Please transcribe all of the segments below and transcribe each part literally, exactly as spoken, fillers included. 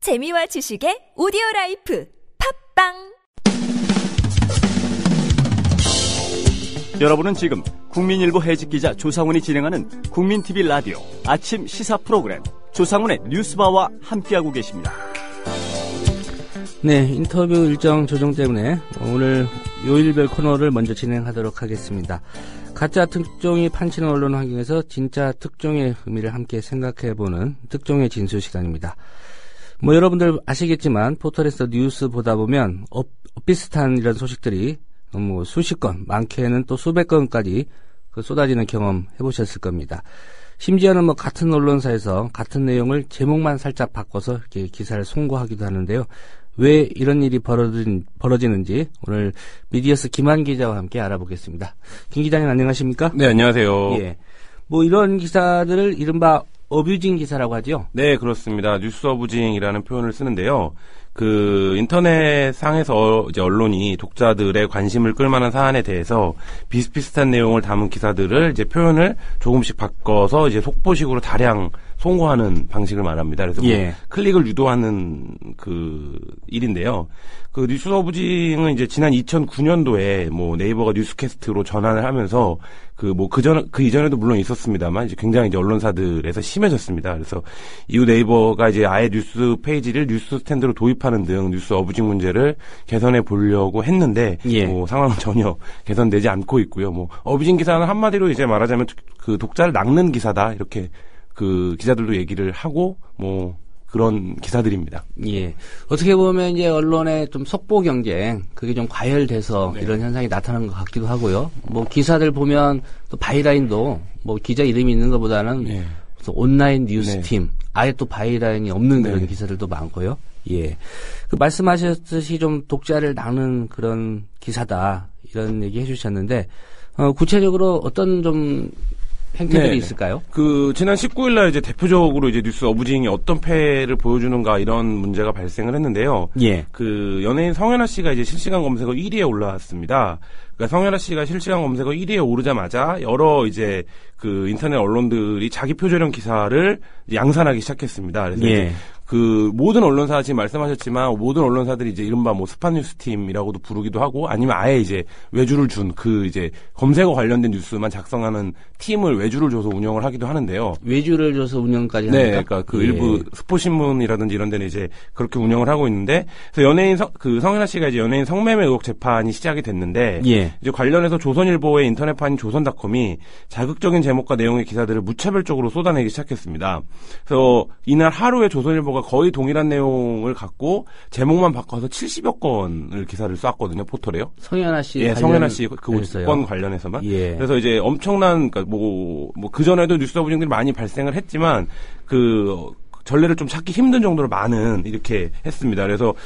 재미와 지식의 오디오라이프 팝빵. 여러분은 지금 국민일보 해직기자 조상훈이 진행하는 국민티비 라디오 아침 시사 프로그램 조상훈의 뉴스바와 함께하고 계십니다. 네, 인터뷰 일정 조정 때문에 오늘 요일별 코너를 먼저 진행하도록 하겠습니다. 가짜 특종이 판치는 언론 환경에서 진짜 특종의 의미를 함께 생각해보는 특종의 진수 시간입니다. 뭐 여러분들 아시겠지만 포털에서 뉴스 보다 보면 엇, 엇비슷한 이런 소식들이 뭐 수십 건, 많게는 또 수백 건까지 그 쏟아지는 경험 해보셨을 겁니다. 심지어는 뭐 같은 언론사에서 같은 내용을 제목만 살짝 바꿔서 이렇게 기사를 송고하기도 하는데요. 왜 이런 일이 벌어진, 벌어지는지 오늘 미디어스 김한 기자와 함께 알아보겠습니다. 김 기자님 안녕하십니까? 네, 안녕하세요. 예. 뭐 이런 기사들을 이른바 어뷰징 기사라고 하죠? 네, 그렇습니다. 뉴스 어뷰징이라는 표현을 쓰는데요. 그 인터넷 상에서 이제 언론이 독자들의 관심을 끌만한 사안에 대해서 비슷비슷한 내용을 담은 기사들을 이제 표현을 조금씩 바꿔서 이제 속보식으로 다량 송고하는 방식을 말합니다. 그래서 뭐 예. 클릭을 유도하는 그 일인데요. 그 뉴스 어뷰징은 이제 지난 이천구 년도에 뭐 네이버가 뉴스캐스트로 전환을 하면서 그 뭐 그전 그 이전에도 물론 있었습니다만 이제 굉장히 이제 언론사들에서 심해졌습니다. 그래서 이후 네이버가 이제 아예 뉴스 페이지를 뉴스 스탠드로 도입하는 등 뉴스 어뷰징 문제를 개선해 보려고 했는데 예. 뭐 상황은 전혀 개선되지 않고 있고요. 뭐 어뷰징 기사는 한마디로 이제 말하자면 그 독자를 낚는 기사다 이렇게 그 기자들도 얘기를 하고 뭐 그런 기사들입니다. 예. 어떻게 보면 이제 언론의 좀 속보 경쟁 그게 좀 과열돼서 네. 이런 현상이 나타나는 것 같기도 하고요. 뭐 기사들 보면 또 바이라인도 뭐 기자 이름이 있는 것보다는 네. 온라인 뉴스 네. 팀 아예 또 바이라인이 없는 네. 그런 기사들도 많고요. 예. 그 말씀하셨듯이 좀 독자를 낚는 그런 기사다 이런 얘기 해주셨는데 어, 구체적으로 어떤 좀 행태들이 네. 있을까요? 그 지난 십구 일 날 이제 대표적으로 이제 뉴스 어뷰징이 어떤 폐해를 보여주는가 이런 문제가 발생을 했는데요. 예. 그 연예인 성현아 씨가 이제 실시간 검색어 일 위에 올라왔습니다. 그러니까 성현아 씨가 실시간 검색어 일 위에 오르자마자 여러 이제 그 인터넷 언론들이 자기 표절형 기사를 양산하기 시작했습니다. 그래서 예. 이제 그 모든 언론사 지금 말씀하셨지만 모든 언론사들이 이제 이른바 뭐 스팟 뉴스 팀이라고도 부르기도 하고 아니면 아예 이제 외주를 준 그 이제 검색어 관련된 뉴스만 작성하는 팀을 외주를 줘서 운영을 하기도 하는데요. 외주를 줘서 운영까지 네, 합니까? 그러니까 그 예. 일부 스포신문이라든지 이런 데는 이제 그렇게 운영을 하고 있는데, 그래서 연예인 성, 그 성현아 씨가 이제 연예인 성매매 의혹 재판이 시작이 됐는데, 예. 이제 관련해서 조선일보의 인터넷판인 조선닷컴이 자극적인 제목과 내용의 기사들을 무차별적으로 쏟아내기 시작했습니다. 그래서 이날 하루에 조선일보가 거의 동일한 내용을 갖고 제목만 바꿔서 칠십여 건을 기사를 쐈거든요, 포털에요. 성현아 씨. 예, 성현아 씨 그 관련해서요? 건 관련해서만. 예. 그래서 이제 엄청난, 그러니까 뭐, 뭐, 그전에도 뉴스 어뷰징들이 많이 발생을 했지만, 그, 전례를 좀 찾기 힘든 정도로 많은 이렇게 했습니다. 그래서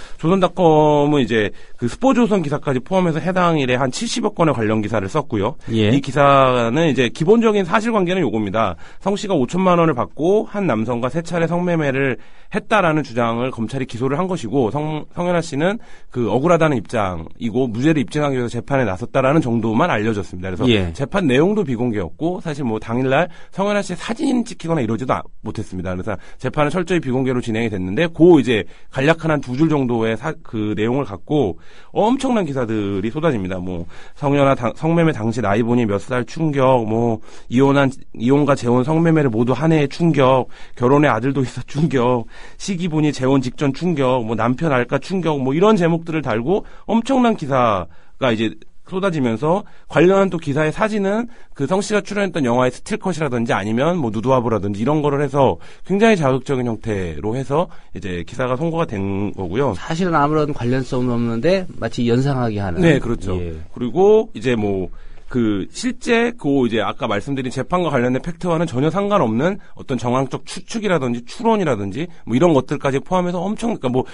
조선닷컴은 이제 그 스포조선 기사까지 포함해서 해당 일에 한 칠십여 건의 관련 기사를 썼고요. 예. 이 기사는 이제 기본적인 사실관계는 요겁니다. 성 씨가 오천만 원을 받고 한 남성과 세 차례 성매매를 했다라는 주장을 검찰이 기소를 한 것이고 성, 성현아 씨는 그 억울하다는 입장이고 무죄를 입증하기 위해서 재판에 나섰다라는 정도만 알려졌습니다. 그래서 예. 재판 내용도 비공개였고 사실 뭐 당일날 성현아 씨의 사진 찍히거나 이러지도 못했습니다. 그래서 재판은 철저히 비공개로 진행이 됐는데 고 이제 간략한 한 두 줄 정도의 사, 그 내용을 갖고 엄청난 기사들이 쏟아집니다. 뭐 성현아 당, 성매매 당시 나이 보니 몇 살 충격, 뭐 이혼한 이혼과 재혼 성매매를 모두 한 해의 충격, 결혼에 아들도 있어 충격, 시기 보니 재혼 직전 충격, 뭐 남편 알까 충격, 뭐 이런 제목들을 달고 엄청난 기사가 이제 쏟아지면서 관련한 또 기사의 사진은 그 성 씨가 출연했던 영화의 스틸컷이라든지 아니면 뭐 누드화보라든지 이런 거를 해서 굉장히 자극적인 형태로 해서 이제 기사가 송고가 된 거고요. 사실은 아무런 관련성은 없는데 마치 연상하게 하는. 네, 그렇죠. 예. 그리고 이제 뭐 그 실제 그 이제 아까 말씀드린 재판과 관련된 팩트와는 전혀 상관없는 어떤 정황적 추측이라든지 추론이라든지 뭐 이런 것들까지 포함해서 엄청 그러니까 뭐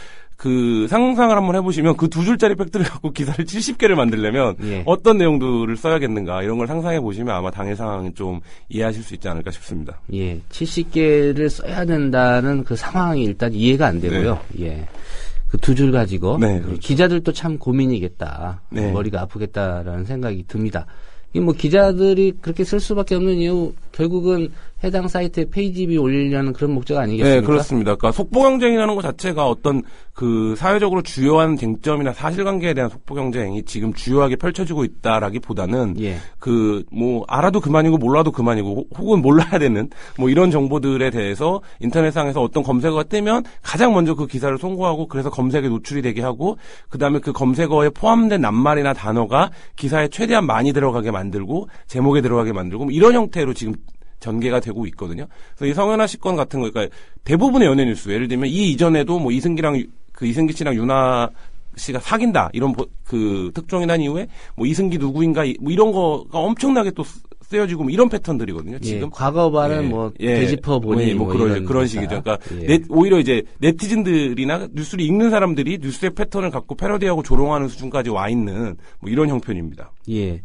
그 상상을 한번 해보시면 그 두 줄짜리 팩트를 갖고 기사를 칠십 개를 만들려면 예. 어떤 내용들을 써야겠는가 이런 걸 상상해 보시면 아마 당일 상황을 좀 이해하실 수 있지 않을까 싶습니다. 예, 칠십 개를 써야 된다는 그 상황이 일단 이해가 안 되고요. 네. 예. 그 두 줄 가지고 네, 그렇죠. 기자들도 참 고민이겠다. 네. 머리가 아프겠다라는 생각이 듭니다. 이 뭐 기자들이 그렇게 쓸 수밖에 없는 이유 결국은 해당 사이트에 페이지비 올리려는 그런 목적 아니겠습니까? 네, 그렇습니다. 그러니까 속보 경쟁이라는 것 자체가 어떤 그 사회적으로 주요한 쟁점이나 사실관계에 대한 속보 경쟁이 지금 주요하게 펼쳐지고 있다라기보다는 예. 그 뭐 알아도 그만이고 몰라도 그만이고 혹은 몰라야 되는 뭐 이런 정보들에 대해서 인터넷상에서 어떤 검색어가 뜨면 가장 먼저 그 기사를 송고하고 그래서 검색에 노출이 되게 하고 그다음에 그 검색어에 포함된 낱말이나 단어가 기사에 최대한 많이 들어가게 만들고 제목에 들어가게 만들고 뭐 이런 형태로 지금 전개가 되고 있거든요. 그래서 이 성현아 씨 건 같은 거, 그러니까 대부분의 연예 뉴스, 예를 들면 이 이전에도 뭐 이승기랑 그 이승기 씨랑 유나 씨가 사귄다 이런 그 특종이 난 이후에 뭐 이승기 누구인가 뭐 이런 거가 엄청나게 또 쓰여지고 뭐 이런 패턴들이거든요. 지금 예, 과거반은 예, 뭐 예, 되짚어 보니 뭐, 뭐 그런 이런 그런 기사. 식이죠. 그러니까 예. 네, 오히려 이제 네티즌들이나 뉴스를 읽는 사람들이 뉴스의 패턴을 갖고 패러디하고 조롱하는 수준까지 와 있는 뭐 이런 형편입니다. 예.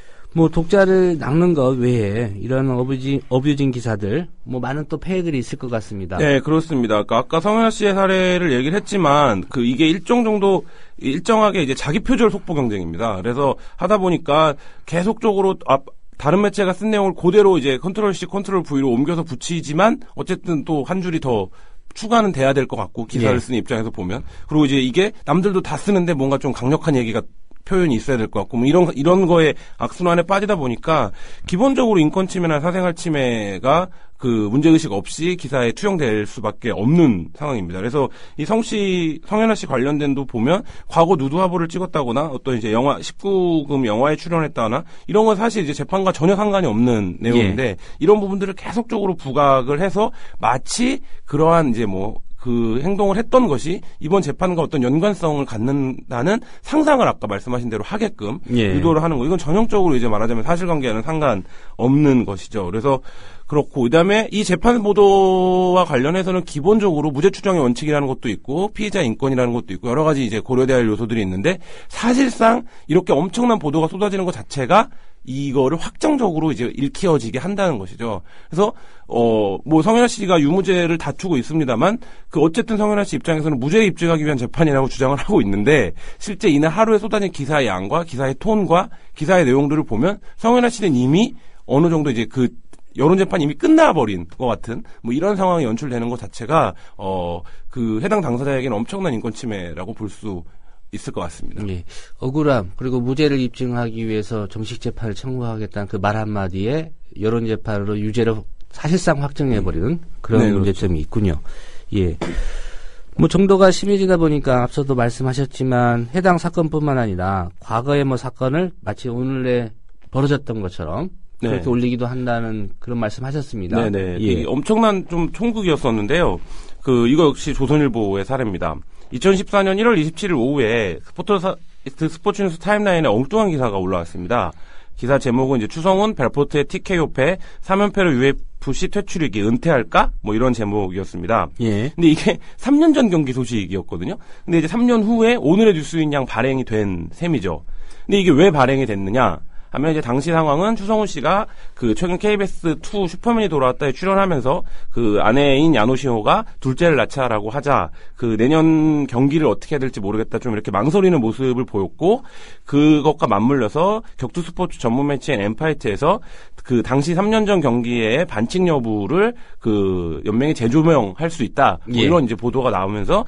뭐 독자를 낚는 것 외에 이런 어뷰징, 어뷰징 기사들 뭐 많은 또 폐해들이 있을 것 같습니다. 네, 그렇습니다. 그러니까 아까 성현아 씨의 사례를 얘기를 했지만 그 이게 일정 정도 일정하게 이제 자기 표절 속보 경쟁입니다. 그래서 하다 보니까 계속적으로 아, 다른 매체가 쓴 내용을 그대로 이제 컨트롤 C, 컨트롤 V로 옮겨서 붙이지만 어쨌든 또 한 줄이 더 추가는 돼야 될 것 같고 기사를 예. 쓰는 입장에서 보면 그리고 이제 이게 남들도 다 쓰는데 뭔가 좀 강력한 얘기가 표현이 있어야 될 것 같고 뭐 이런 이런 거에 악순환에 빠지다 보니까 기본적으로 인권 침해나 사생활 침해가 그 문제의식 없이 기사에 투영될 수밖에 없는 상황입니다. 그래서 이 성씨, 성현아 씨 관련된도 보면 과거 누드화보를 찍었다거나 어떤 이제 영화, 십구 금 영화에 출연했다거나 이런 건 사실 이제 재판과 전혀 상관이 없는 내용인데 예. 이런 부분들을 계속적으로 부각을 해서 마치 그러한 이제 뭐 그 행동을 했던 것이 이번 재판과 어떤 연관성을 갖는다는 상상을 아까 말씀하신 대로 하게끔 예. 유도를 하는 거. 이건 전형적으로 이제 말하자면 사실관계와는 상관없는 것이죠. 그래서 그렇고 그다음에 이 재판 보도와 관련해서는 기본적으로 무죄 추정의 원칙이라는 것도 있고 피의자 인권이라는 것도 있고 여러 가지 이제 고려돼야 할 요소들이 있는데 사실상 이렇게 엄청난 보도가 쏟아지는 것 자체가 이거를 확정적으로 이제 일키워지게 한다는 것이죠. 그래서 어 뭐 성현아 씨가 유무죄를 다투고 있습니다만 그 어쨌든 성현아 씨 입장에서는 무죄를 입증하기 위한 재판이라고 주장을 하고 있는데 실제 이날 하루에 쏟아진 기사의 양과 기사의 톤과 기사의 내용들을 보면 성현아 씨는 이미 어느 정도 이제 그 여론 재판이 이미 끝나버린 것 같은 뭐 이런 상황이 연출되는 것 자체가 어 그 해당 당사자에게는 엄청난 인권 침해라고 볼 수 있을 것 같습니다. 예. 억울함 그리고 무죄를 입증하기 위해서 정식 재판을 청구하겠다는 그 말 한마디에 여론 재판으로 유죄를 사실상 확정해버리는 그런 네, 문제점이 있군요. 예. 뭐 정도가 심해지다 보니까 앞서도 말씀하셨지만 해당 사건뿐만 아니라 과거의 뭐 사건을 마치 오늘에 벌어졌던 것처럼 네. 그렇게 올리기도 한다는 그런 말씀하셨습니다. 네네. 예. 이 엄청난 좀 총극이었었는데요. 그 이거 역시 조선일보의 사례입니다. 이천십사 년 일월 이십칠일 오후에 스포츠 스포츠뉴스 타임라인에 엉뚱한 기사가 올라왔습니다. 기사 제목은 이제 추성훈 벨포트의 티케이오 패 삼 연패로 유에프씨 퇴출이기 은퇴할까? 뭐 이런 제목이었습니다. 예. 근데 이게 삼 년 전 경기 소식이었거든요. 근데 이제 삼 년 후에 오늘의 뉴스인 양 발행이 된 셈이죠. 근데 이게 왜 발행이 됐느냐? 하면 이제 당시 상황은 추성훈 씨가 그 최근 케이비에스 투 슈퍼맨이 돌아왔다에 출연하면서 그 아내인 야노시호가 둘째를 낳자라고 하자 그 내년 경기를 어떻게 해야 될지 모르겠다 좀 이렇게 망설이는 모습을 보였고 그것과 맞물려서 격투 스포츠 전문 매체인 엠파이트에서 그 당시 삼 년 전 경기의 반칙 여부를 그 연맹이 재조명할 수 있다 뭐 예. 이런 이제 보도가 나오면서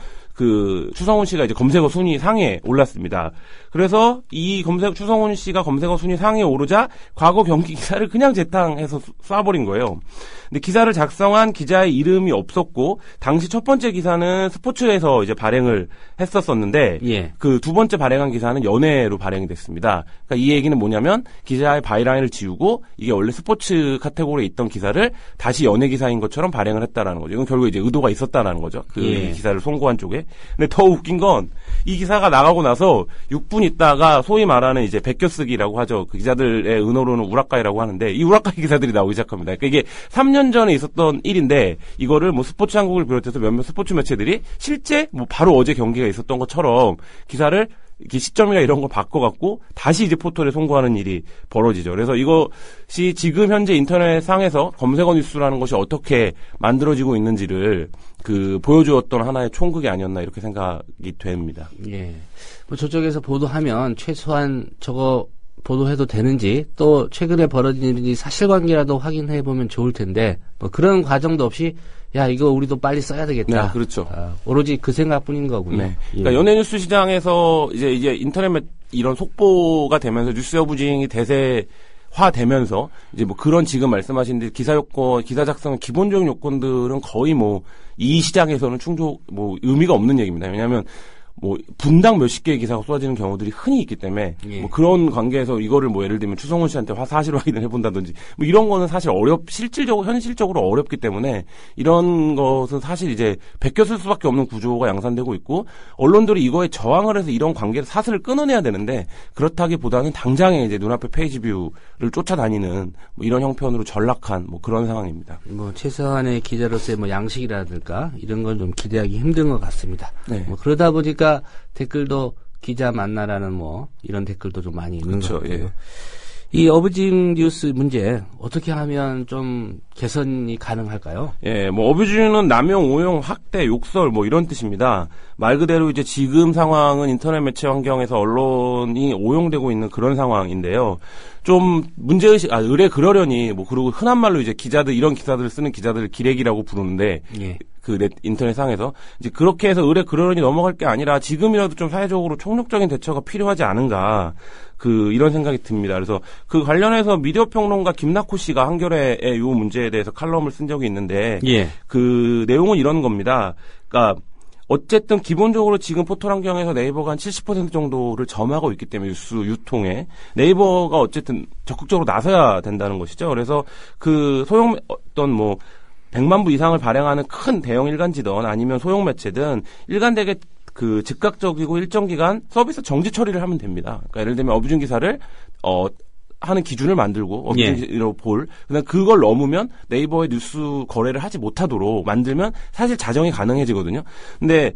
그 추성훈 씨가 이제 검색어 순위 상위에 올랐습니다. 그래서 이 검색 추성훈 씨가 검색어 순위 상위에 오르자 과거 경기 기사를 그냥 재탕해서 쏴버린 거예요. 근데 기사를 작성한 기자의 이름이 없었고 당시 첫 번째 기사는 스포츠에서 이제 발행을 했었었는데 예. 그 두 번째 발행한 기사는 연예로 발행이 됐습니다. 그러니까 이 얘기는 뭐냐면 기자의 바이라인을 지우고 이게 원래 스포츠 카테고리에 있던 기사를 다시 연예 기사인 것처럼 발행을 했다라는 거죠. 이건 결국 이제 의도가 있었다라는 거죠. 그 예. 기사를 송고한 쪽에. 근데 더 웃긴 건 이 기사가 나가고 나서 육 분 있다가 소위 말하는 이제 베껴쓰기라고 하죠. 그 기자들의 은어로는 우라카이라고 하는데 이 우라카이 기사들이 나오기 시작합니다. 그러니까 이게 삼 년 전에 있었던 일인데 이거를 뭐 스포츠 한국을 비롯해서 몇몇 스포츠 매체들이 실제 뭐 바로 어제 경기가 있었던 것처럼 기사를 이렇게 시점이나 이런 걸 바꿔갖고 다시 이제 포털에 송고하는 일이 벌어지죠. 그래서 이것이 지금 현재 인터넷 상에서 검색어 뉴스라는 것이 어떻게 만들어지고 있는지를 그 보여주었던 하나의 총극이 아니었나 이렇게 생각이 됩니다. 예. 뭐 저쪽에서 보도하면 최소한 저거 보도해도 되는지 또 최근에 벌어진 일인지 사실관계라도 확인해 보면 좋을 텐데 뭐 그런 과정도 없이 야 이거 우리도 빨리 써야 되겠다. 네, 그렇죠. 아, 오로지 그 생각뿐인 거군요. 네. 그러니까 예. 연예 뉴스 시장에서 이제 이제 인터넷 이런 속보가 되면서 뉴스 여부징이 대세화 되면서 이제 뭐 그런 지금 말씀하신 데 기사 요건, 기사 작성의 기본적인 요건들은 거의 뭐 이 시장에서는 충족 뭐 의미가 없는 얘기입니다. 왜냐하면 뭐 분당 몇십 개의 기사가 쏟아지는 경우들이 흔히 있기 때문에 예. 뭐 그런 관계에서 이거를 뭐 예를 들면 추성훈 씨한테 화 사실 확인을 해본다든지 뭐 이런 거는 사실 어렵 실질적으로 현실적으로 어렵기 때문에 이런 것은 사실 이제 베껴쓸 수밖에 없는 구조가 양산되고 있고 언론들이 이거에 저항을 해서 이런 관계를 사슬을 끊어내야 되는데 그렇다기보다는 당장에 이제 눈앞에 페이지 뷰를 쫓아다니는 뭐 이런 형편으로 전락한 뭐 그런 상황입니다. 뭐 최소한의 기자로서의 뭐 양식이라든가 이런 건 좀 기대하기 힘든 것 같습니다. 네. 뭐 그러다 보니까 댓글도 기자 만나라는 뭐 이런 댓글도 좀 많이 있는 그렇죠, 것 같고요. 예. 이 어뷰징 뉴스 문제 어떻게 하면 좀 개선이 가능할까요? 예, 뭐 어뷰징은 남용, 오용, 학대, 욕설 뭐 이런 뜻입니다. 말 그대로 이제 지금 상황은 인터넷 매체 환경에서 언론이 오용되고 있는 그런 상황인데요. 좀 문제의식, 아, 의뢰 그러려니 뭐 그리고 흔한 말로 이제 기자들 이런 기사들을 쓰는 기자들을 기레기라고 부르는데 예. 그 넷, 인터넷 상에서 이제 그렇게 해서 의뢰 그러려니 넘어갈 게 아니라 지금이라도 좀 사회적으로 총력적인 대처가 필요하지 않은가. 그 이런 생각이 듭니다. 그래서 그 관련해서 미디어 평론가 김낙호 씨가 한겨레의 이 문제에 대해서 칼럼을 쓴 적이 있는데 예. 그 내용은 이런 겁니다. 그러니까 어쨌든 기본적으로 지금 포털 환경에서 네이버가 한 칠십 퍼센트 정도를 점하고 있기 때문에 뉴스 유통에 네이버가 어쨌든 적극적으로 나서야 된다는 것이죠. 그래서 그 소형 어떤 뭐 백만 부 이상을 발행하는 큰 대형 일간지든 아니면 소형 매체든 일관되게 그 즉각적이고 일정 기간 서비스 정지 처리를 하면 됩니다. 그러니까 예를 들면 어뷰징 기사를 어 하는 기준을 만들고 어뷰징으로 예. 볼. 그다음 그걸 넘으면 네이버에 뉴스 거래를 하지 못하도록 만들면 사실 자정이 가능해지거든요. 근데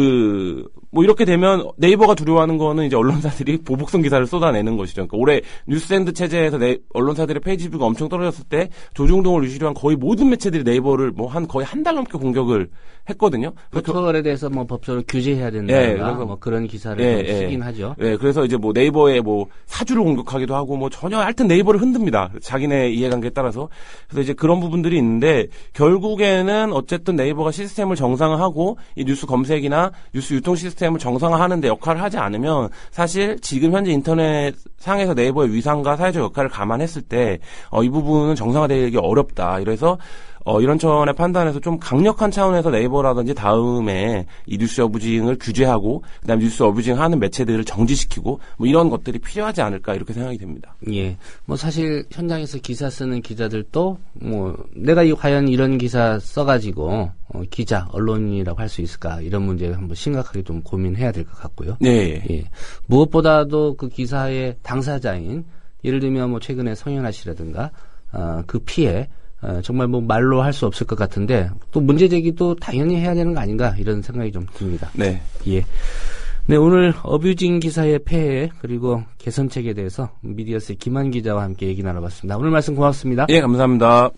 그 뭐 이렇게 되면 네이버가 두려워하는 거는 이제 언론사들이 보복성 기사를 쏟아내는 것이죠. 그러니까 올해 뉴스엔드 체제에서 네, 언론사들의 페이지 뷰가 엄청 떨어졌을 때 조중동을 유시로 한 거의 모든 매체들이 네이버를 뭐 한 거의 한 달 넘게 공격을 했거든요. 포털에 대해서 뭐 법적으로 규제해야 된다. 예, 그래서 뭐 그런 기사를 예, 좀 쓰긴 예. 하죠. 예, 그래서 이제 뭐 네이버의 뭐 사주를 공격하기도 하고 뭐 전혀 하여튼 네이버를 흔듭니다. 자기네 이해관계에 따라서. 그래서 이제 그런 부분들이 있는데 결국에는 어쨌든 네이버가 시스템을 정상화하고 이 뉴스 검색이나 뉴스 유통 시스템을 정상화하는 데 역할을 하지 않으면 사실 지금 현재 인터넷 상에서 네이버의 위상과 사회적 역할을 감안했을 때 어, 이 부분은 정상화되기 어렵다. 이래서 어, 이런 차원의 판단에서 좀 강력한 차원에서 네이버라든지 다음에 이 뉴스 어뷰징을 규제하고 그다음에 뉴스 어뷰징 하는 매체들을 정지시키고 뭐 이런 것들이 필요하지 않을까 이렇게 생각이 됩니다. 예. 뭐 사실 현장에서 기사 쓰는 기자들도 뭐 내가 이 과연 이런 기사 써가지고 어, 기자, 언론이라고 할 수 있을까 이런 문제를 한번 심각하게 좀 고민해야 될 것 같고요. 네. 예. 무엇보다도 그 기사의 당사자인 예를 들면 뭐 최근에 성현아 씨라든가 어, 그 피해 어, 정말 뭐 말로 할 수 없을 것 같은데 또 문제 제기도 당연히 해야 되는 거 아닌가 이런 생각이 좀 듭니다. 네. 예. 네, 오늘 어뷰징 기사의 폐해 그리고 개선책에 대해서 미디어스의 김한 기자와 함께 얘기 나눠봤습니다. 오늘 말씀 고맙습니다. 예, 감사합니다.